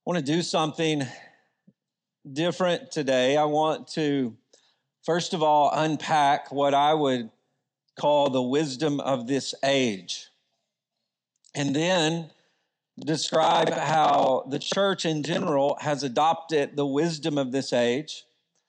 want to do something different today. I want to, first of all, unpack what I would call the wisdom of this age, and then describe how the church in general has adopted the wisdom of this age.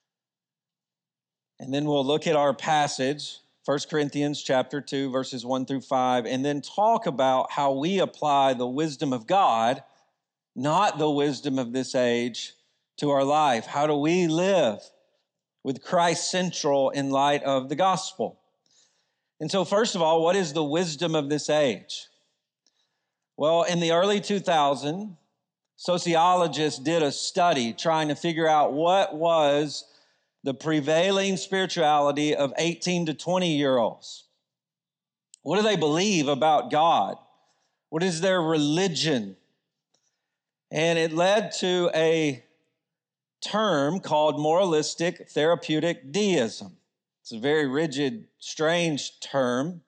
And then we'll look at our passage, 1 Corinthians chapter 2, verses 1 through 5, and then talk about how we apply the wisdom of God, not the wisdom of this age, to our life. How do we live with Christ central in light of the gospel? And so, first of all, what is the wisdom of this age? Well, in the early 2000s, sociologists did a study trying to figure out what was the prevailing spirituality of 18 to 20-year-olds. What do they believe about God? What is their religion? And it led to a term called moralistic therapeutic deism. It's a very rigid, strange term,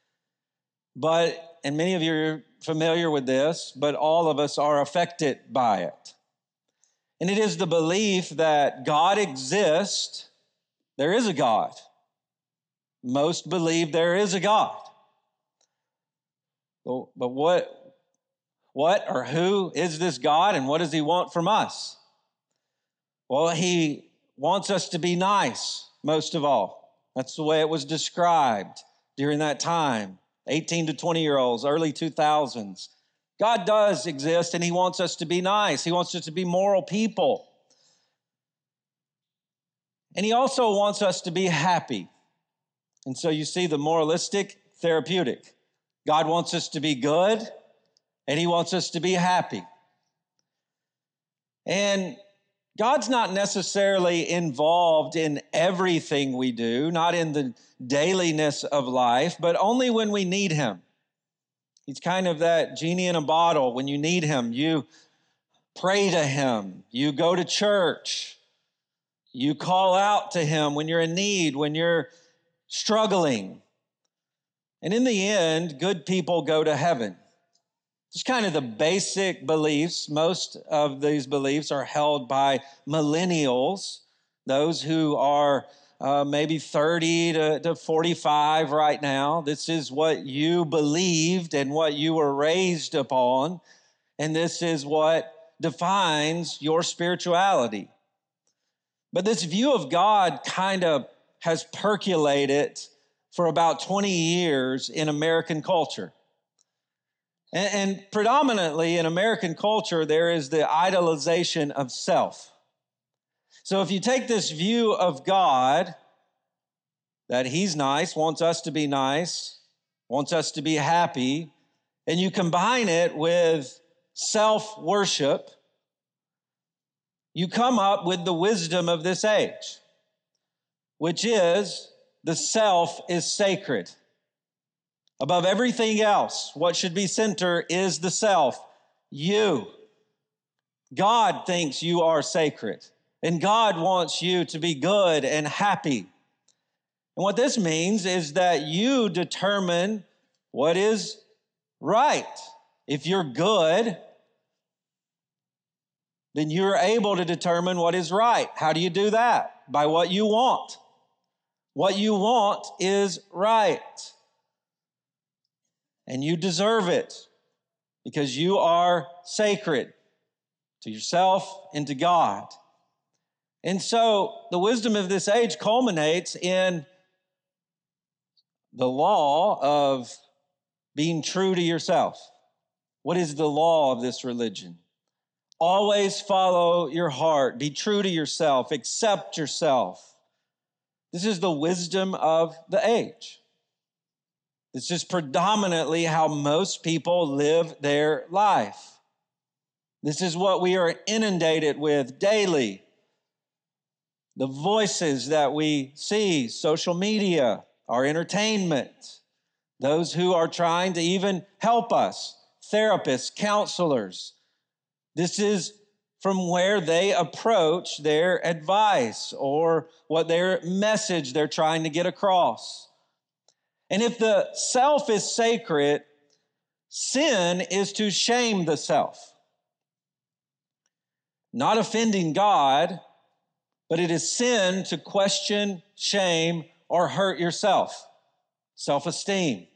and many of you are familiar with this, but all of us are affected by it. And it is the belief that God exists. There is a God. Most believe there is a God. But what or who is this God, and what does he want from us? Well, he wants us to be nice, most of all. That's the way it was described during that time, 18 to 20-year-olds, early 2000s. God does exist, and he wants us to be nice. He wants us to be moral people. And he also wants us to be happy. And so you see the moralistic therapeutic. God wants us to be good, and he wants us to be happy. And God's not necessarily involved in everything we do, not in the dailiness of life, but only when we need him. He's kind of that genie in a bottle. When you need him, you pray to him, you go to church, you call out to him when you're in need, when you're struggling. And in the end, good people go to heaven. Just kind of the basic beliefs. Most of these beliefs are held by millennials, those who are maybe 30 to 45 right now. This is what you believed and what you were raised upon, and this is what defines your spirituality. But this view of God kind of has percolated for about 20 years in American culture. And predominantly in American culture, there is the idolization of self. So if you take this view of God, that he's nice, wants us to be nice, wants us to be happy, and you combine it with self-worship, you come up with the wisdom of this age, which is the self is sacred. Above everything else, what should be center is the self, you. God thinks you are sacred, and God wants you to be good and happy. And what this means is that you determine what is right. If you're good, then you're able to determine what is right. How do you do that? By what you want. What you want is right. And you deserve it because you are sacred to yourself and to God. And so the wisdom of this age culminates in the law of being true to yourself. What is the law of this religion? Always follow your heart. Be true to yourself. Accept yourself. This is the wisdom of the age. This is predominantly how most people live their life. This is what we are inundated with daily. The voices that we see, social media, our entertainment, those who are trying to even help us, therapists, counselors. This is from where they approach their advice or what their message they're trying to get across. And if the self is sacred, sin is to shame the self. not offending God, but it is sin to question, shame, or hurt yourself, self-esteem.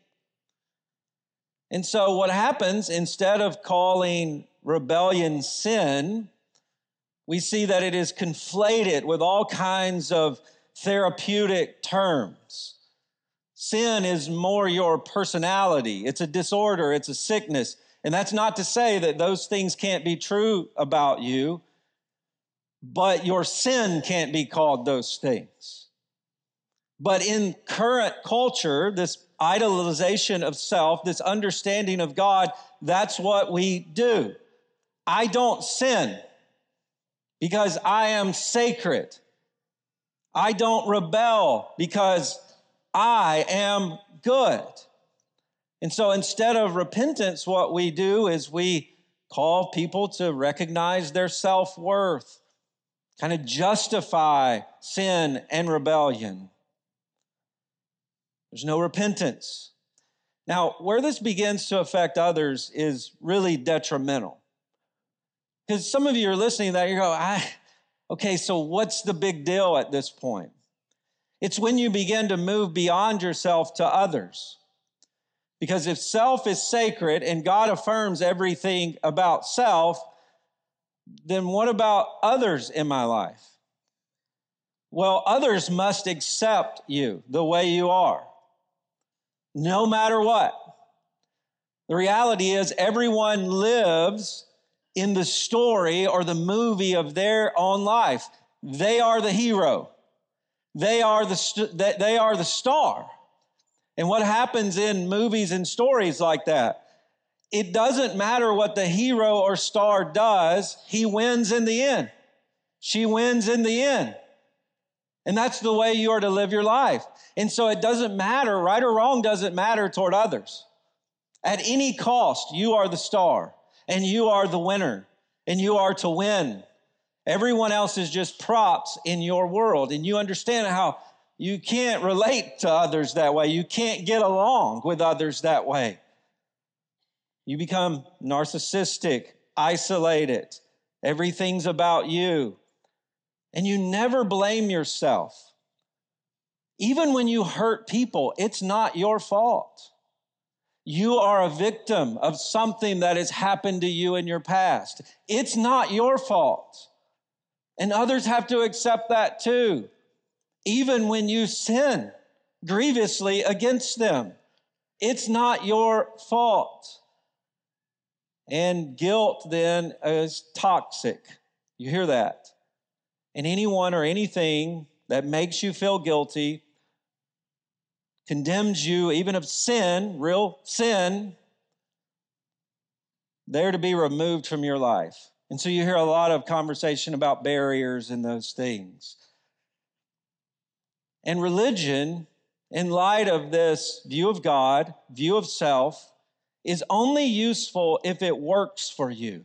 And so what happens, instead of calling rebellion sin, we see that it is conflated with all kinds of therapeutic terms. Sin is more your personality. It's a disorder. It's a sickness. And that's not to say that those things can't be true about you, but your sin can't be called those things. But in current culture, this idolization of self, this understanding of God, that's what we do. I don't sin because I am sacred. I don't rebel because I am good. And so instead of repentance, what we do is we call people to recognize their self-worth, kind of justify sin and rebellion. There's no repentance. Now, where this begins to affect others is really detrimental. Because some of you are listening to that, you go, okay, so what's the big deal at this point? It's when you begin to move beyond yourself to others. Because if self is sacred and God affirms everything about self, then what about others in my life? Well, others must accept you the way you are, no matter what. The reality is everyone lives in the story or the movie of their own life. They are the hero. They are the star. And what happens in movies and stories like that? It doesn't matter what the hero or star does. He wins in the end. She wins in the end. And that's the way you are to live your life. And so it doesn't matter, right or wrong doesn't matter toward others. At any cost, you are the star and you are the winner and you are to win. Everyone else is just props in your world. And you understand how you can't relate to others that way. You can't get along with others that way. You become narcissistic, isolated. Everything's about you. And you never blame yourself. Even when you hurt people, it's not your fault. You are a victim of something that has happened to you in your past. It's not your fault. And others have to accept that too. Even when you sin grievously against them, it's not your fault. And guilt then is toxic. You hear that? And anyone or anything that makes you feel guilty, condemns you even of sin, real sin, they're to be removed from your life. And so you hear a lot of conversation about barriers and those things. And religion, in light of this view of God, view of self, is only useful if it works for you.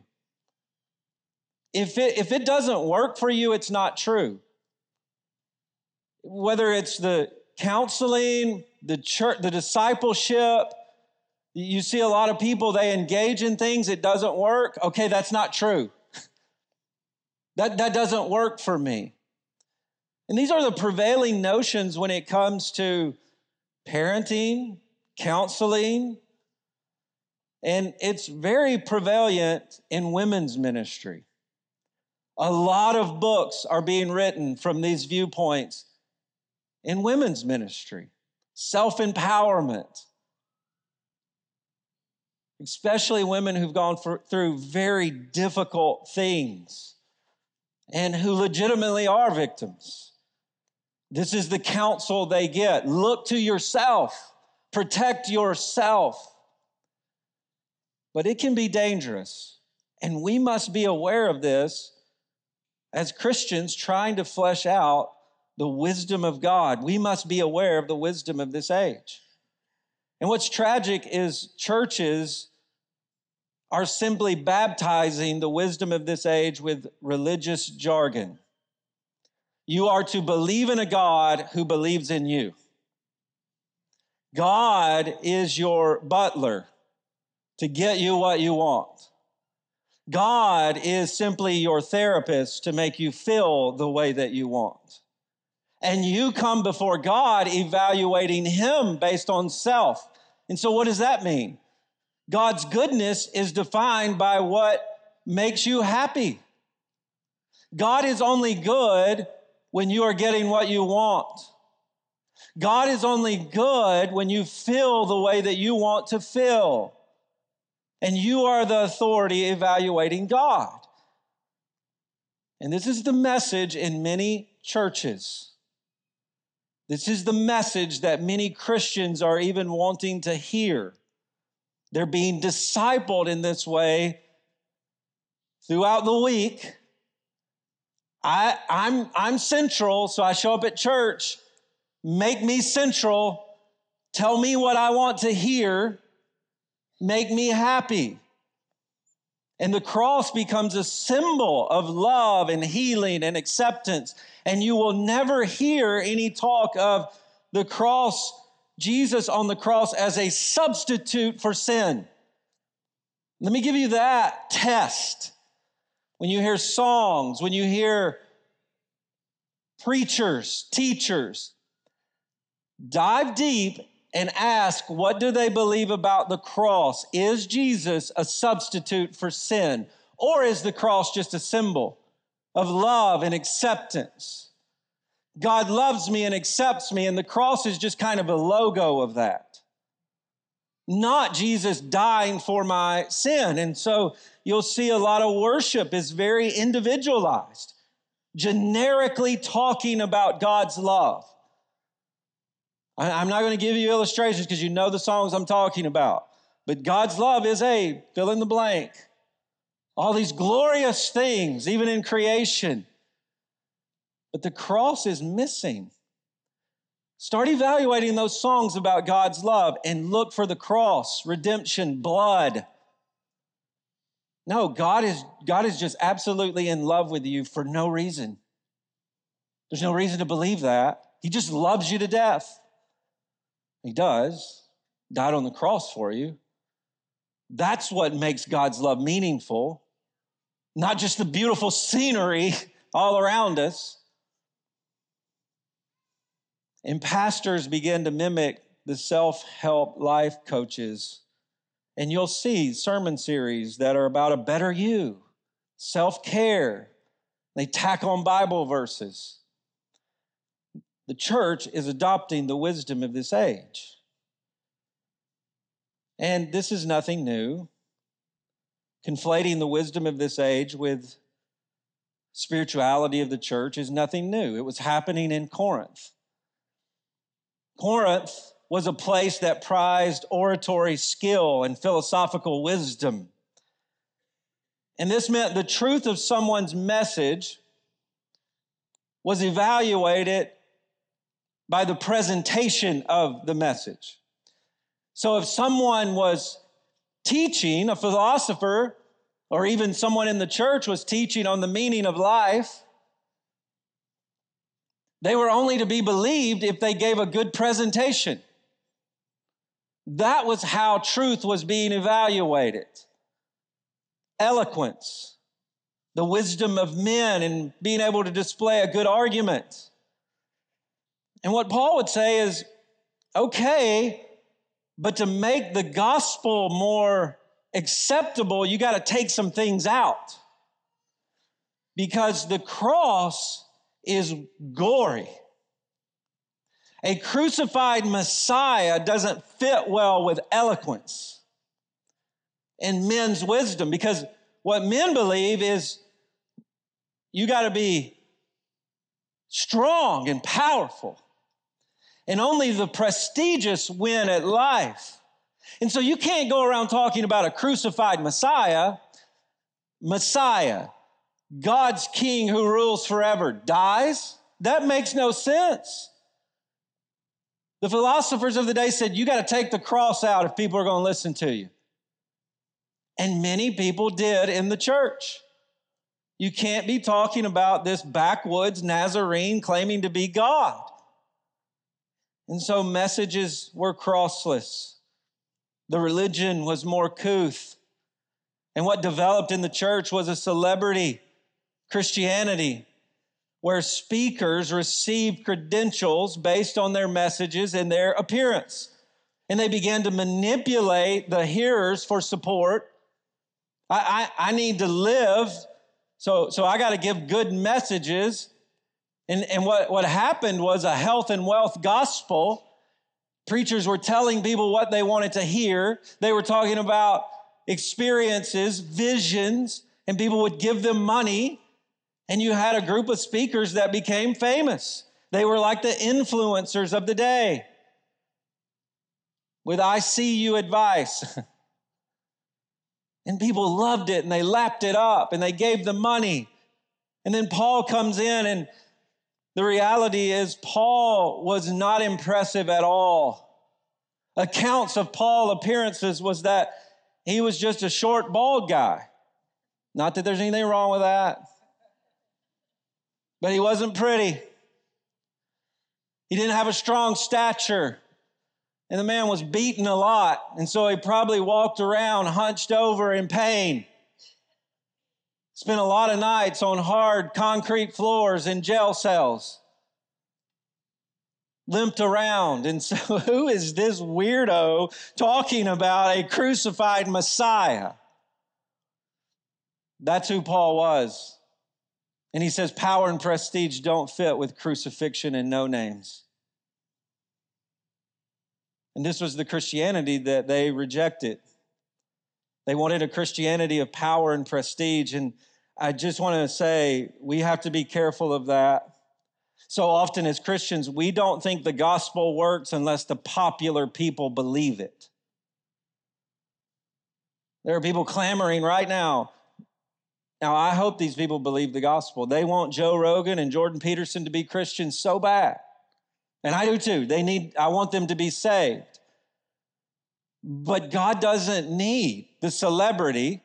If it doesn't work for you, it's not true. Whether it's the counseling, the church, the discipleship, you see a lot of people, they engage in things, it doesn't work. Okay, that's not true. That doesn't work for me. And these are the prevailing notions when it comes to parenting, counseling, and it's very prevalent in women's ministry. A lot of books are being written from these viewpoints in women's ministry. Self-empowerment. Especially women who've gone through very difficult things and who legitimately are victims. This is the counsel they get. Look to yourself. Protect yourself. But it can be dangerous. And we must be aware of this as Christians trying to flesh out the wisdom of God. We must be aware of the wisdom of this age. And what's tragic is churches are simply baptizing the wisdom of this age with religious jargon. You are to believe in a God who believes in you. God is your butler to get you what you want. God is simply your therapist to make you feel the way that you want. And you come before God evaluating him based on self. And so what does that mean? God's goodness is defined by what makes you happy. God is only good when you are getting what you want. God is only good when you feel the way that you want to feel. And you are the authority evaluating God. And this is the message in many churches. This is the message that many Christians are even wanting to hear. They're being discipled in this way throughout the week. I'm central, so I show up at church. Make me central. Tell me what I want to hear. Make me happy. And the cross becomes a symbol of love and healing and acceptance. And you will never hear any talk of the cross, Jesus on the cross as a substitute for sin. Let me give you that test. When you hear songs, when you hear preachers, teachers, dive deep and ask, what do they believe about the cross? Is Jesus a substitute for sin? Or is the cross just a symbol of love and acceptance? God loves me and accepts me, and the cross is just kind of a logo of that. Not Jesus dying for my sin. And so you'll see a lot of worship is very individualized, generically talking about God's love. I'm not going to give you illustrations because you know the songs I'm talking about. But God's love is a fill in the blank. All these glorious things, even in creation. But the cross is missing. Start evaluating those songs about God's love and look for the cross, redemption, blood. No, God is just absolutely in love with you for no reason. There's no reason to believe that. He just loves you to death. He does. Died on the cross for you. That's what makes God's love meaningful. Not just the beautiful scenery all around us. And pastors begin to mimic the self-help life coaches. And you'll see sermon series that are about a better you, self-care. They tack on Bible verses. The church is adopting the wisdom of this age. And this is nothing new. Conflating the wisdom of this age with spirituality of the church is nothing new. It was happening in Corinth. Corinth was a place that prized oratory skill and philosophical wisdom. And this meant the truth of someone's message was evaluated by the presentation of the message. So if someone was teaching, a philosopher, or even someone in the church was teaching on the meaning of life, they were only to be believed if they gave a good presentation. That was how truth was being evaluated. Eloquence, the wisdom of men, and being able to display a good argument. And what Paul would say is, okay, but to make the gospel more acceptable, you got to take some things out. Because the cross is gory. A crucified Messiah doesn't fit well with eloquence and men's wisdom, because what men believe is you got to be strong and powerful. And only the prestigious win at life. And so you can't go around talking about a crucified Messiah. Messiah, God's king who rules forever, dies? That makes no sense. The philosophers of the day said, you got to take the cross out if people are going to listen to you. And many people did in the church. You can't be talking about this backwoods Nazarene claiming to be God. And so messages were crossless. The religion was more couth. And what developed in the church was a celebrity Christianity, where speakers received credentials based on their messages and their appearance. And they began to manipulate the hearers for support. I need to live, so I got to give good messages. And what happened was a health and wealth gospel. Preachers were telling people what they wanted to hear. They were talking about experiences, visions, and people would give them money. And you had a group of speakers that became famous. They were like the influencers of the day with I see you advice. And people loved it and they lapped it up and they gave them money. And then Paul comes in, and the reality is Paul was not impressive at all. Accounts of Paul's appearances was that he was just a short, bald guy. Not that there's anything wrong with that. But he wasn't pretty. He didn't have a strong stature. And the man was beaten a lot. And so he probably walked around hunched over in pain. Spent a lot of nights on hard concrete floors in jail cells. Limped around. And so who is this weirdo talking about a crucified Messiah? That's who Paul was. And he says power and prestige don't fit with crucifixion and no names. And this was the Christianity that they rejected. They wanted a Christianity of power and prestige. And I just want to say we have to be careful of that. So often as Christians, we don't think the gospel works unless the popular people believe it. There are people clamoring right now. Now, I hope these people believe the gospel. They want Joe Rogan and Jordan Peterson to be Christians so bad. And I do too. I want them to be saved. But God doesn't need the celebrity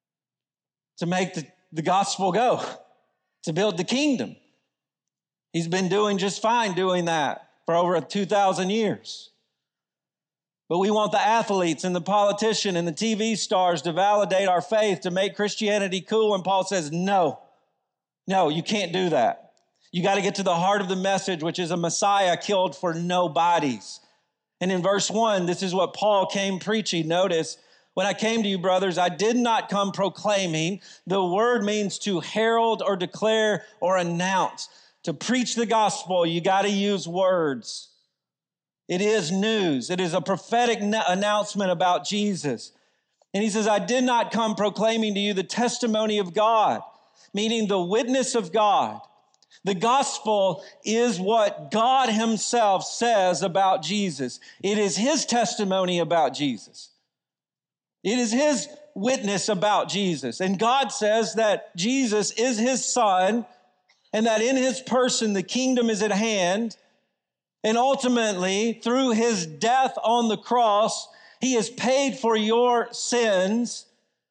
to make the gospel go, to build the kingdom. He's been doing just fine doing that for over 2,000 years. But we want the athletes and the politician and the TV stars to validate our faith, to make Christianity cool. And Paul says, no, you can't do that. You got to get to the heart of the message, which is a Messiah killed for nobodies. And in verse 1, this is what Paul came preaching. Notice, when I came to you, brothers, I did not come proclaiming. The word means to herald or declare or announce. To preach the gospel, you got to use words. It is news. It is a prophetic announcement about Jesus. And he says, I did not come proclaiming to you the testimony of God, meaning the witness of God. The gospel is what God himself says about Jesus. It is his testimony about Jesus. It is his witness about Jesus. And God says that Jesus is his son, and that in his person the kingdom is at hand. And ultimately, through his death on the cross, he has paid for your sins.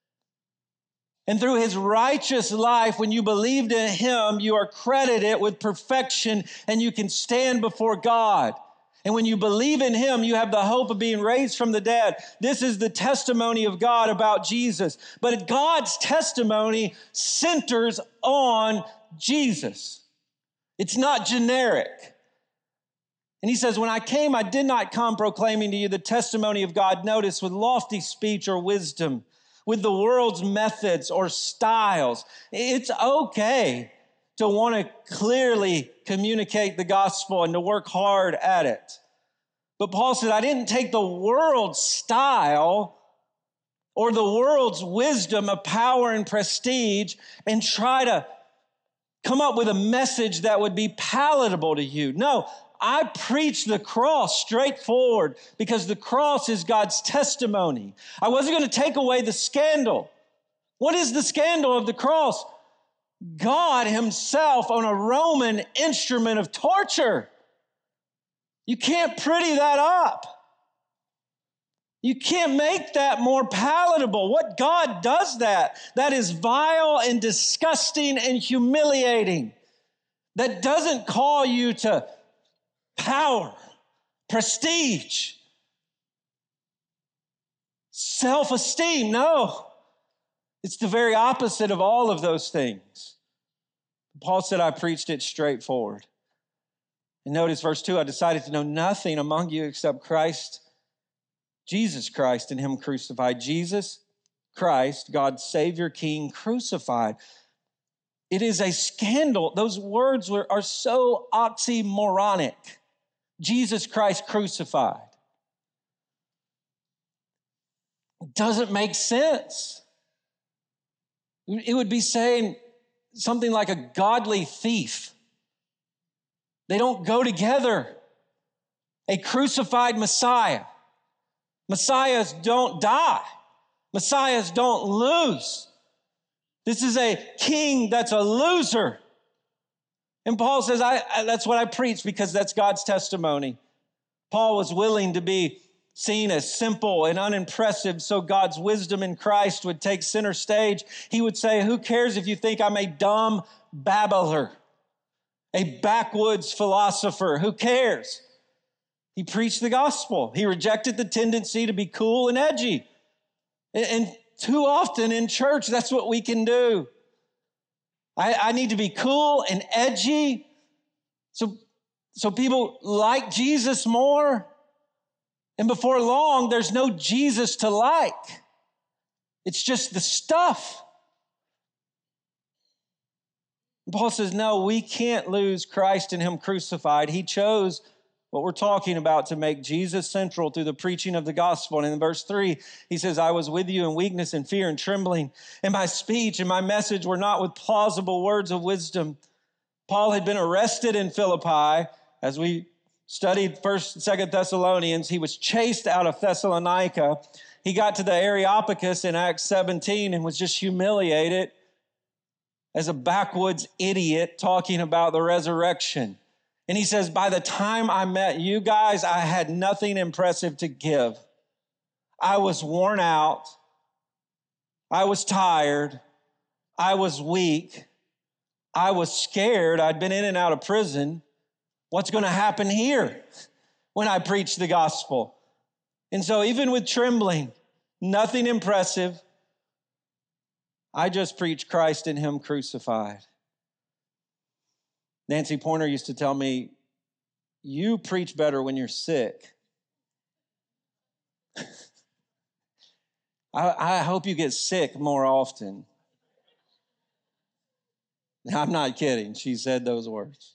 And through his righteous life, when you believed in him, you are credited with perfection and you can stand before God. And when you believe in him, you have the hope of being raised from the dead. This is the testimony of God about Jesus. But God's testimony centers on Jesus. It's not generic. And he says, when I came, I did not come proclaiming to you the testimony of God, notice, with lofty speech or wisdom, with the world's methods or styles. It's okay to want to clearly communicate the gospel and to work hard at it. But Paul said, I didn't take the world's style or the world's wisdom of power and prestige and try to come up with a message that would be palatable to you. No, I preach the cross straightforward because the cross is God's testimony. I wasn't going to take away the scandal. What is the scandal of the cross? God himself on a Roman instrument of torture. You can't pretty that up. You can't make that more palatable. What God does that is vile and disgusting and humiliating. That doesn't call you to power, prestige, self-esteem. No. It's the very opposite of all of those things. Paul said, I preached it straightforward. And notice verse 2, I decided to know nothing among you except Christ, Jesus Christ, and him crucified. Jesus Christ, God's Savior, King, crucified. It is a scandal. Those words are so oxymoronic. Jesus Christ crucified. It doesn't make sense. It would be saying something like a godly thief. They don't go together. A crucified Messiah. Messiahs don't die. Messiahs don't lose. This is a king that's a loser. And Paul says, that's what I preach because that's God's testimony. Paul was willing to be seen as simple and unimpressive so God's wisdom in Christ would take center stage. He would say, who cares if you think I'm a dumb babbler, a backwoods philosopher? Who cares? He preached the gospel. He rejected the tendency to be cool and edgy. And too often in church, that's what we can do. I need to be cool and edgy so people like Jesus more. And before long, there's no Jesus to like. It's just the stuff. Paul says, no, we can't lose Christ and him crucified. He chose what we're talking about to make Jesus central through the preaching of the gospel. And in verse 3, he says, I was with you in weakness and fear and trembling, and my speech and my message were not with plausible words of wisdom. Paul had been arrested in Philippi. As we studied 1st, 2nd Thessalonians, he was chased out of Thessalonica. He got to the Areopagus in Acts 17 and was just humiliated as a backwoods idiot talking about the resurrection. And he says, by the time I met you guys, I had nothing impressive to give. I was worn out. I was tired. I was weak. I was scared. I'd been in and out of prison. What's going to happen here when I preach the gospel? And so even with trembling, nothing impressive, I just preach Christ and him crucified. Nancy Pointer used to tell me, you preach better when you're sick. I hope you get sick more often. Now, I'm not kidding. She said those words.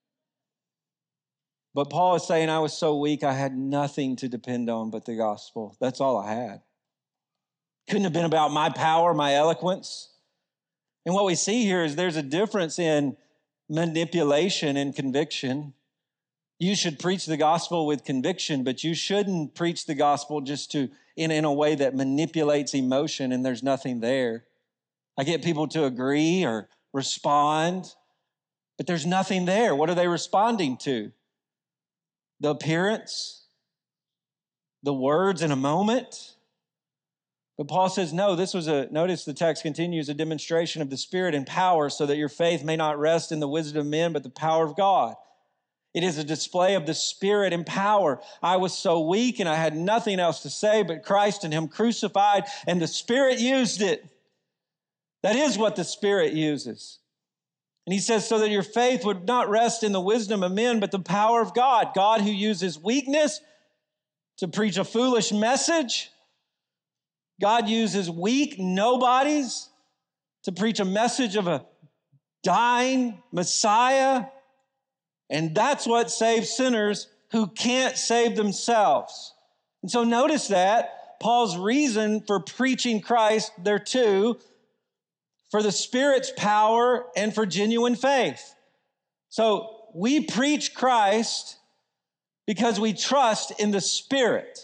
But Paul is saying, I was so weak, I had nothing to depend on but the gospel. That's all I had. Couldn't have been about my power, my eloquence. And what we see here is there's a difference in manipulation and conviction. You should preach the gospel with conviction, but you shouldn't preach the gospel just in a way that manipulates emotion and there's nothing there. I get people to agree or respond, but there's nothing there. What are they responding to? The appearance, the words in a moment. But Paul says, no, notice the text continues, a demonstration of the Spirit and power so that your faith may not rest in the wisdom of men, but the power of God. It is a display of the Spirit and power. I was so weak and I had nothing else to say but Christ and him crucified, and the Spirit used it. That is what the Spirit uses. And he says, so that your faith would not rest in the wisdom of men, but the power of God. God who uses weakness to preach a foolish message. God uses weak nobodies to preach a message of a dying Messiah. And that's what saves sinners who can't save themselves. And so notice that Paul's reason for preaching Christ, there too, for the Spirit's power and for genuine faith. So we preach Christ because we trust in the Spirit.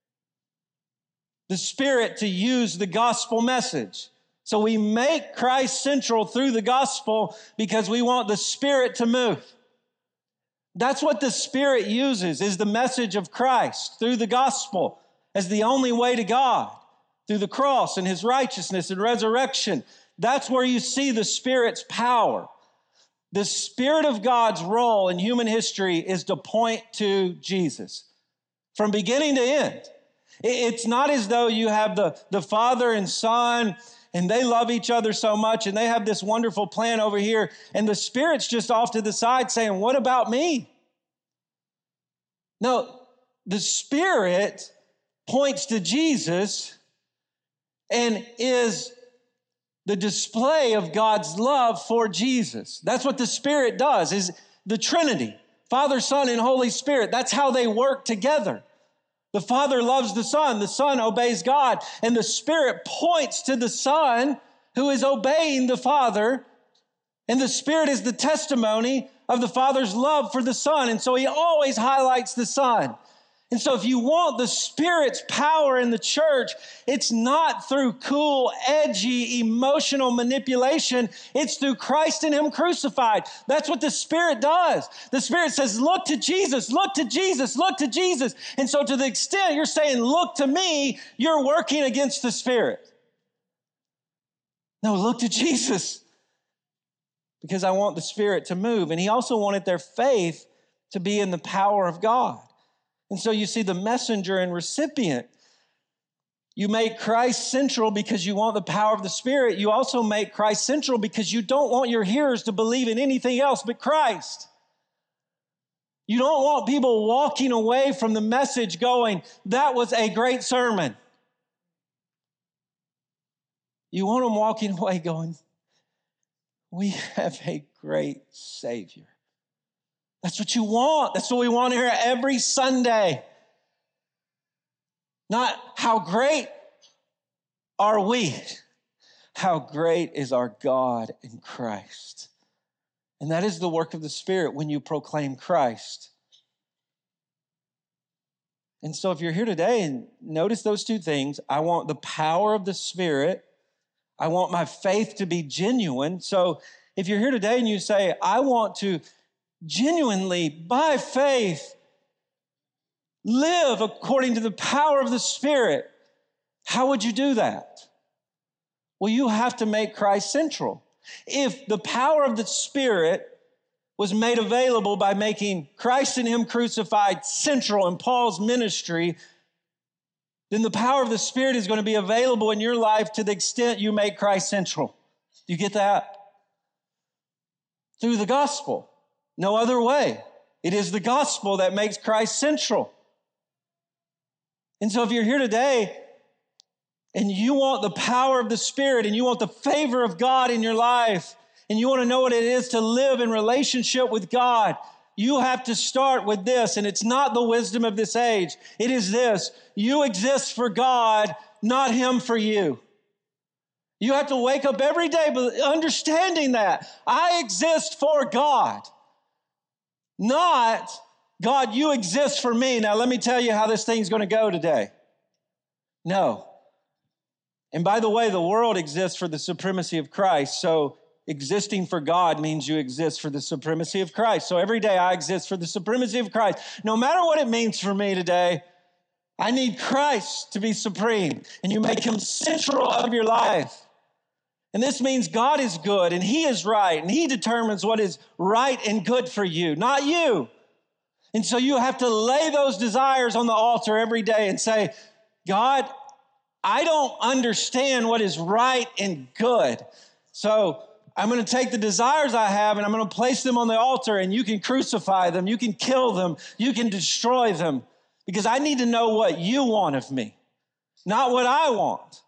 The Spirit to use the gospel message. So we make Christ central through the gospel because we want the Spirit to move. That's what the Spirit uses, is the message of Christ through the gospel as the only way to God, through the cross and his righteousness and resurrection. That's where you see the Spirit's power. The Spirit of God's role in human history is to point to Jesus from beginning to end. It's not as though you have the Father and Son and they love each other so much, and they have this wonderful plan over here, and the Spirit's just off to the side saying, what about me? No, the Spirit points to Jesus and is the display of God's love for Jesus. That's what the Spirit does, is the Trinity, Father, Son, and Holy Spirit. That's how they work together. The Father loves the Son obeys God, and the Spirit points to the Son who is obeying the Father, and the Spirit is the testimony of the Father's love for the Son, and so he always highlights the Son. And so if you want the Spirit's power in the church, it's not through cool, edgy, emotional manipulation. It's through Christ and Him crucified. That's what the Spirit does. The Spirit says, look to Jesus, look to Jesus, look to Jesus. And so to the extent you're saying, look to me, you're working against the Spirit. No, look to Jesus, because I want the Spirit to move. And He also wanted their faith to be in the power of God. And so you see the messenger and recipient. You make Christ central because you want the power of the Spirit. You also make Christ central because you don't want your hearers to believe in anything else but Christ. You don't want people walking away from the message going, that was a great sermon. You want them walking away going, we have a great Savior. That's what you want. That's what we want to hear every Sunday. Not how great are we? How great is our God in Christ? And that is the work of the Spirit when you proclaim Christ. And so if you're here today and notice those two things, I want the power of the Spirit. I want my faith to be genuine. So if you're here today and you say, I want to genuinely, by faith, live according to the power of the Spirit, how would you do that? Well, you have to make Christ central. If the power of the Spirit was made available by making Christ and Him crucified central in Paul's ministry, then the power of the Spirit is going to be available in your life to the extent you make Christ central. Do you get that? Through the gospel. No other way. It is the gospel that makes Christ central. And so if you're here today and you want the power of the Spirit and you want the favor of God in your life and you want to know what it is to live in relationship with God, you have to start with this. And it's not the wisdom of this age. It is this. You exist for God, not Him for you. You have to wake up every day understanding that. I exist for God. Not, God, you exist for me. Now, let me tell you how this thing's going to go today. No. And by the way, the world exists for the supremacy of Christ. So existing for God means you exist for the supremacy of Christ. So every day I exist for the supremacy of Christ. No matter what it means for me today, I need Christ to be supreme. And you make Him central of your life. And this means God is good and He is right and He determines what is right and good for you, not you. And so you have to lay those desires on the altar every day and say, God, I don't understand what is right and good. So I'm going to take the desires I have and I'm going to place them on the altar, and you can crucify them, you can kill them, you can destroy them, because I need to know what you want of me, not what I want.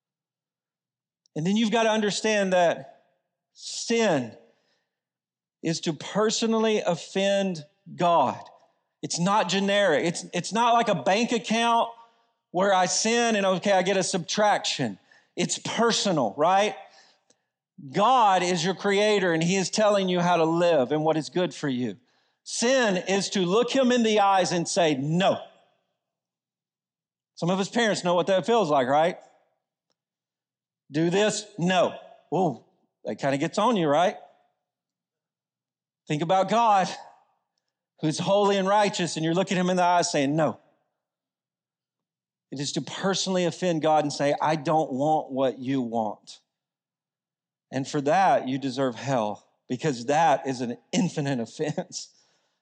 And then you've got to understand that sin is to personally offend God. It's not generic. It's not like a bank account where I sin and, okay, I get a subtraction. It's personal, right? God is your creator, and He is telling you how to live and what is good for you. Sin is to look Him in the eyes and say, no. Some of us parents know what that feels like, right? Do this? No. Oh, that kind of gets on you, right? Think about God, who's holy and righteous, and you're looking Him in the eyes saying, no. It is to personally offend God and say, I don't want what you want. And for that, you deserve hell, because that is an infinite offense.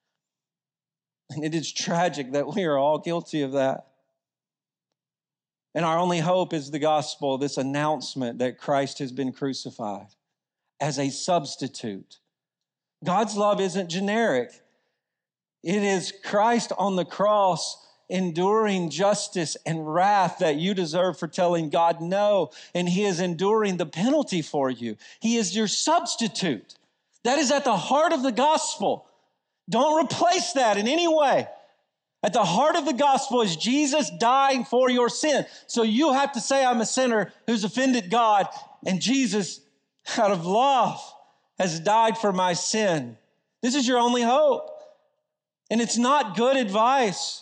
And it is tragic that we are all guilty of that. And our only hope is the gospel, this announcement that Christ has been crucified as a substitute. God's love isn't generic. It is Christ on the cross enduring justice and wrath that you deserve for telling God no. And he is enduring the penalty for you. He is your substitute. That is at the heart of the gospel. Don't replace that in any way. At the heart of the gospel is Jesus dying for your sin. So you have to say, I'm a sinner who's offended God, and Jesus, out of love, has died for my sin. This is your only hope. And it's not good advice.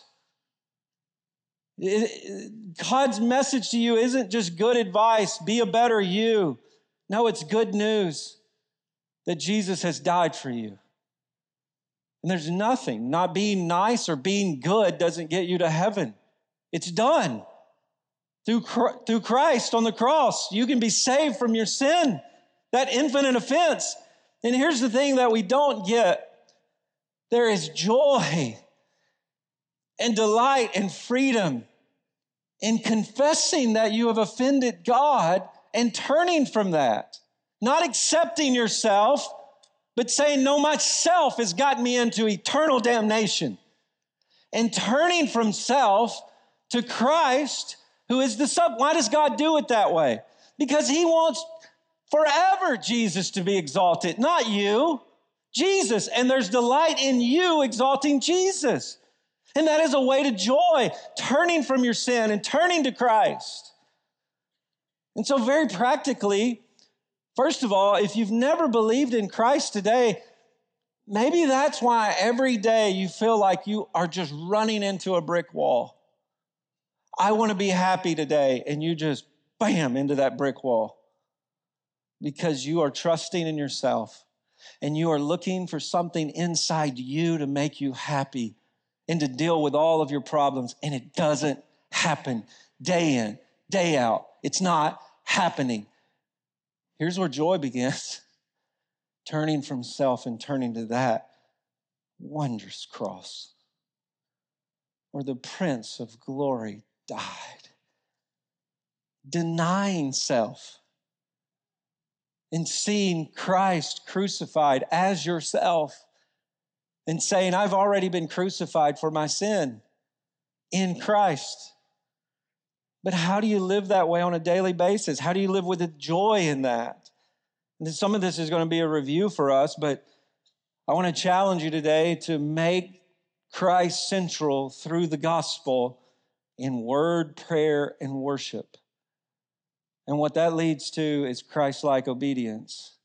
God's message to you isn't just good advice, be a better you. No, it's good news that Jesus has died for you. And there's nothing, not being nice or being good doesn't get you to heaven. It's done. Through Christ on the cross, you can be saved from your sin, that infinite offense. And here's the thing that we don't get. There is joy and delight and freedom in confessing that you have offended God and turning from that. Not accepting yourself, but saying, no, myself has gotten me into eternal damnation. And turning from self to Christ, who is the Son. Why does God do it that way? Because he wants forever Jesus to be exalted, not you, Jesus. And there's delight in you exalting Jesus. And that is a way to joy, turning from your sin and turning to Christ. And so very practically, first of all, if you've never believed in Christ today, maybe that's why every day you feel like you are just running into a brick wall. I want to be happy today, and you just bam into that brick wall because you are trusting in yourself and you are looking for something inside you to make you happy and to deal with all of your problems, and it doesn't happen day in, day out. It's not happening. Here's where joy begins. Turning from self and turning to that wondrous cross where the Prince of Glory died. Denying self and seeing Christ crucified as yourself and saying, I've already been crucified for my sin in Christ. But how do you live that way on a daily basis? How do you live with the joy in that? And some of this is going to be a review for us, but I want to challenge you today to make Christ central through the gospel in word, prayer, and worship. And what that leads to is Christ-like obedience.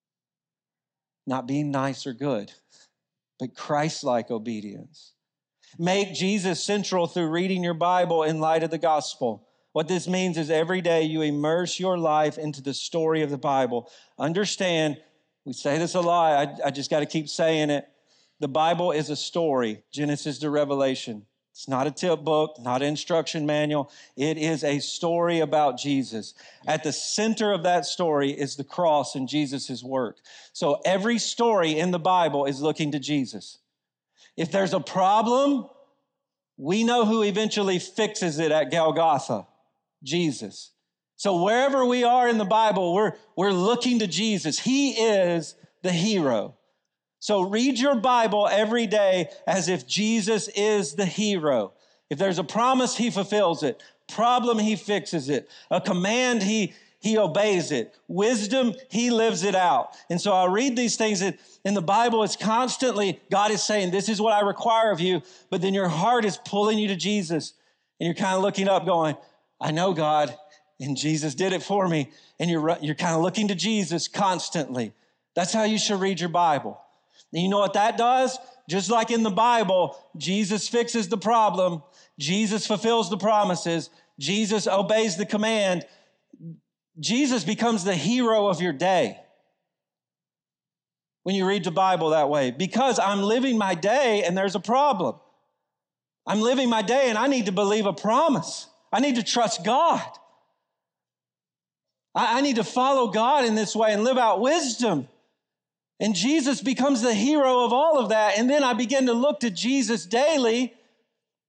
Not being nice or good, but Christ-like obedience. Make Jesus central through reading your Bible in light of the gospel. What this means is every day you immerse your life into the story of the Bible. Understand, we say this a lot, I just got to keep saying it. The Bible is a story, Genesis to Revelation. It's not a tip book, not an instruction manual. It is a story about Jesus. At the center of that story is the cross and Jesus' work. So every story in the Bible is looking to Jesus. If there's a problem, we know who eventually fixes it at Golgotha, Jesus. So wherever we are in the Bible, we're looking to Jesus. He is the hero. So read your Bible every day as if Jesus is the hero. If there's a promise, he fulfills it. Problem, he fixes it. A command, he obeys it. Wisdom, he lives it out. And so I read these things that in the Bible, it's constantly, God is saying, this is what I require of you. But then your heart is pulling you to Jesus. And you're kind of looking up going, I know God, and Jesus did it for me. And you're kind of looking to Jesus constantly. That's how you should read your Bible. And you know what that does? Just like in the Bible, Jesus fixes the problem. Jesus fulfills the promises. Jesus obeys the command. Jesus becomes the hero of your day when you read the Bible that way, because I'm living my day and there's a problem. I'm living my day and I need to believe a promise. I need to trust God. I need to follow God in this way and live out wisdom. And Jesus becomes the hero of all of that. And then I begin to look to Jesus daily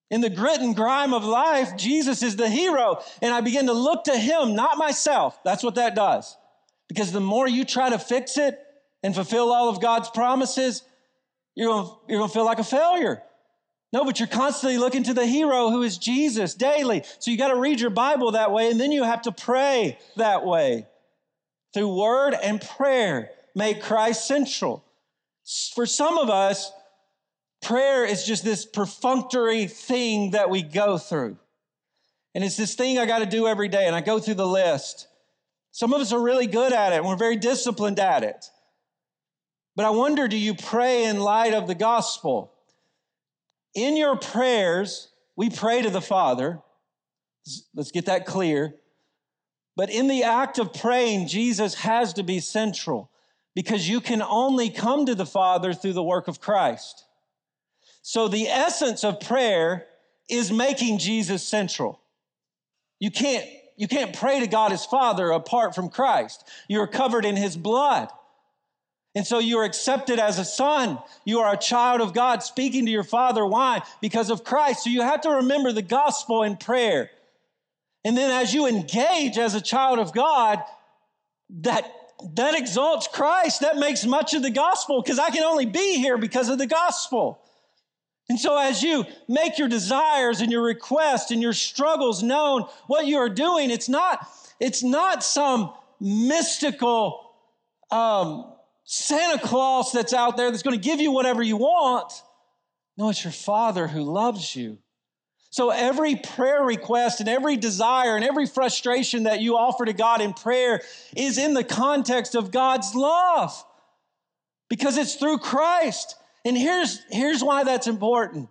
In the grit and grime of life, Jesus is the hero. And I begin to look to him, not myself. That's what that does. Because the more you try to fix it and fulfill all of God's promises, you're going to feel like a failure. No, but you're constantly looking to the hero who is Jesus daily. So you got to read your Bible that way, and then you have to pray that way. Through word and prayer, make Christ central. For some of us, prayer is just this perfunctory thing that we go through. And it's this thing I got to do every day, and I go through the list. Some of us are really good at it, and we're very disciplined at it. But I wonder, do you pray in light of the gospel? In your prayers, we pray to the Father. Let's get that clear. But in the act of praying, Jesus has to be central because you can only come to the Father through the work of Christ. So the essence of prayer is making Jesus central. You can't pray to God as Father apart from Christ. You're covered in his blood. And so you are accepted as a son. You are a child of God speaking to your Father. Why? Because of Christ. So you have to remember the gospel in prayer. And then as you engage as a child of God, that exalts Christ. That makes much of the gospel because I can only be here because of the gospel. And so as you make your desires and your requests and your struggles known, what you are doing, it's not some mystical Santa Claus that's out there that's going to give you whatever you want. No, it's your Father who loves you. So every prayer request and every desire and every frustration that you offer to God in prayer is in the context of God's love because it's through Christ. And here's why that's important.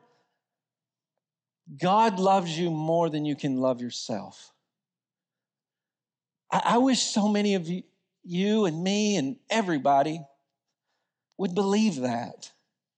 God loves you more than you can love yourself. I wish so many of you and me and everybody would believe that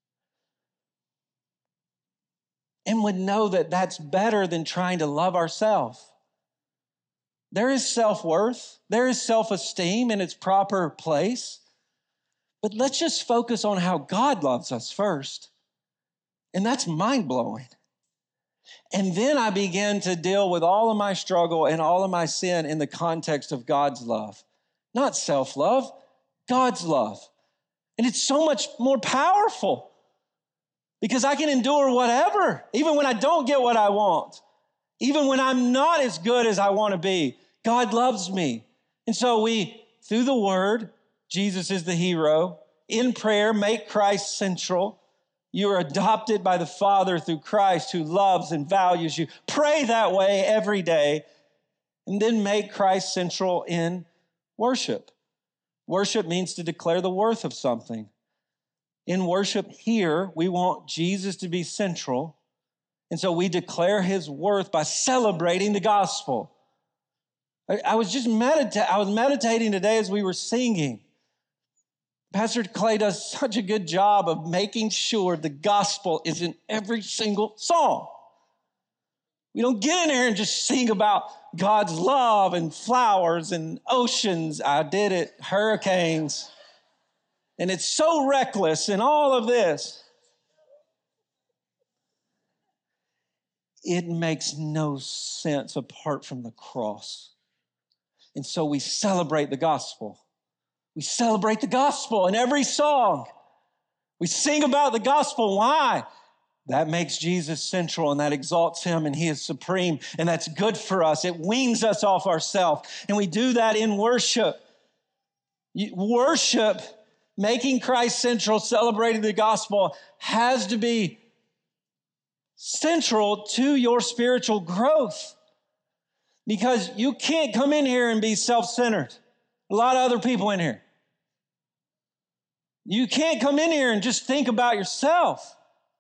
and would know that that's better than trying to love ourselves. There is self-worth. There is self-esteem in its proper place. But let's just focus on how God loves us first. And that's mind-blowing. And then I began to deal with all of my struggle and all of my sin in the context of God's love. Not self-love, God's love. And it's so much more powerful because I can endure whatever, even when I don't get what I want, even when I'm not as good as I want to be. God loves me. And so through the word, Jesus is the hero. In prayer, make Christ central. You are adopted by the Father through Christ who loves and values you. Pray that way every day. And then make Christ central in worship. Worship means to declare the worth of something. In worship here, we want Jesus to be central. And so we declare his worth by celebrating the gospel. I was meditating today as we were singing. Pastor Clay does such a good job of making sure the gospel is in every single song. We don't get in here and just sing about God's love and flowers and oceans. I did it, hurricanes. And it's so reckless and all of this. It makes no sense apart from the cross. And so we celebrate the gospel. We celebrate the gospel in every song. We sing about the gospel. Why? That makes Jesus central and that exalts him and he is supreme and that's good for us. It weans us off ourselves and we do that in worship. Worship, making Christ central, celebrating the gospel has to be central to your spiritual growth because you can't come in here and be self-centered. A lot of other people in here. You can't come in here and just think about yourself.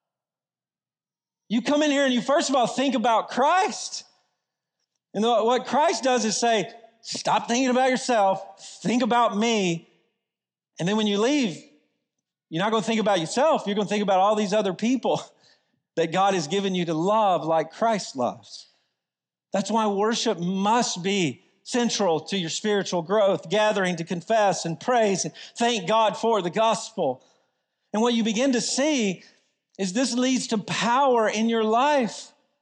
You come in here and you first of all think about Christ. And what Christ does is say, stop thinking about yourself, think about me. And then when you leave, you're not going to think about yourself. You're going to think about all these other people that God has given you to love like Christ loves. That's why worship must be central to your spiritual growth, gathering to confess and praise and thank God for the gospel. And what you begin to see is this leads to power in your life.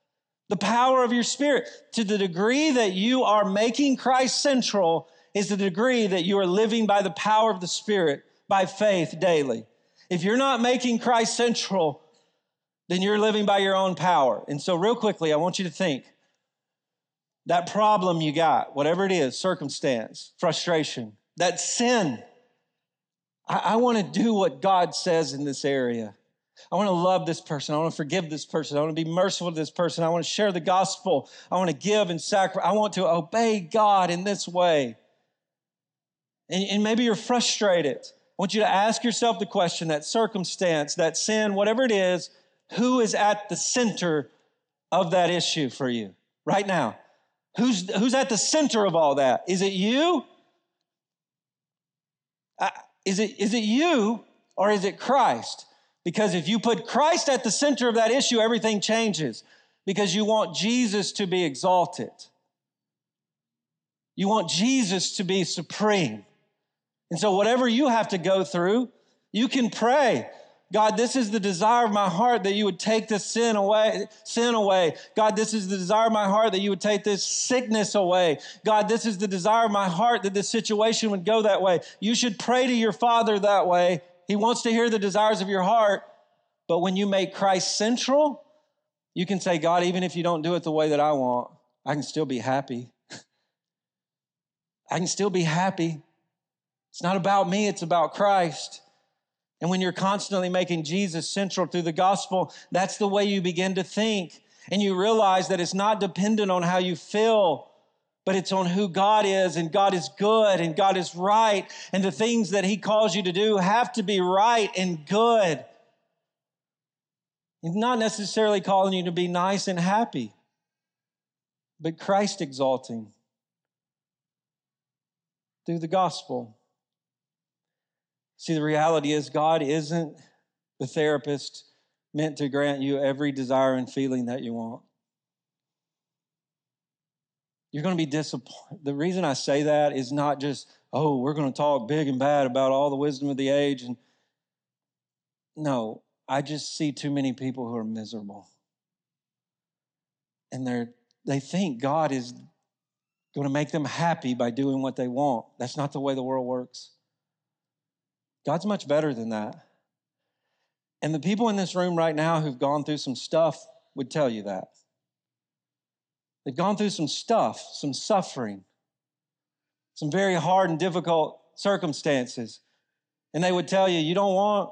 The power of your Spirit. To the degree that you are making Christ central is the degree that you are living by the power of the Spirit, by faith daily. If you're not making Christ central, then you're living by your own power. And so real quickly, I want you to think, that problem you got, whatever it is, circumstance, frustration, that sin, I want to do what God says in this area. I want to love this person. I want to forgive this person. I want to be merciful to this person. I want to share the gospel. I want to give and sacrifice. I want to obey God in this way. And maybe you're frustrated. I want you to ask yourself the question, that circumstance, that sin, whatever it is, who is at the center of that issue for you right now? Who's at the center of all that? Is it you? Is it you or is it Christ? Because if you put Christ at the center of that issue, everything changes because you want Jesus to be exalted. You want Jesus to be supreme. And so whatever you have to go through, you can pray, God, this is the desire of my heart that you would take this sin away. God, this is the desire of my heart that you would take this sickness away. God, this is the desire of my heart that this situation would go that way. You should pray to your Father that way. He wants to hear the desires of your heart. But when you make Christ central, you can say, God, even if you don't do it the way that I want, I can still be happy. I can still be happy. It's not about me, it's about Christ. And when you're constantly making Jesus central through the gospel, that's the way you begin to think. And you realize that it's not dependent on how you feel, but it's on who God is, and God is good, and God is right, and the things that He calls you to do have to be right and good. He's not necessarily calling you to be nice and happy, but Christ exalting through the gospel. See, the reality is God isn't the therapist meant to grant you every desire and feeling that you want. You're going to be disappointed. The reason I say that is not just, oh, we're going to talk big and bad about all the wisdom of the age. No, I just see too many people who are miserable. And they think God is going to make them happy by doing what they want. That's not the way the world works. God's much better than that. And the people in this room right now who've gone through some stuff would tell you that. They've gone through some stuff, some suffering, some very hard and difficult circumstances. And they would tell you, you don't want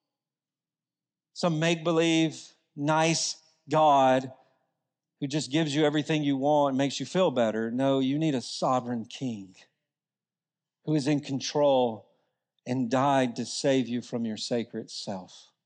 some make-believe, nice God who just gives you everything you want and makes you feel better. No, you need a sovereign king who is in control and died to save you from your sacred self.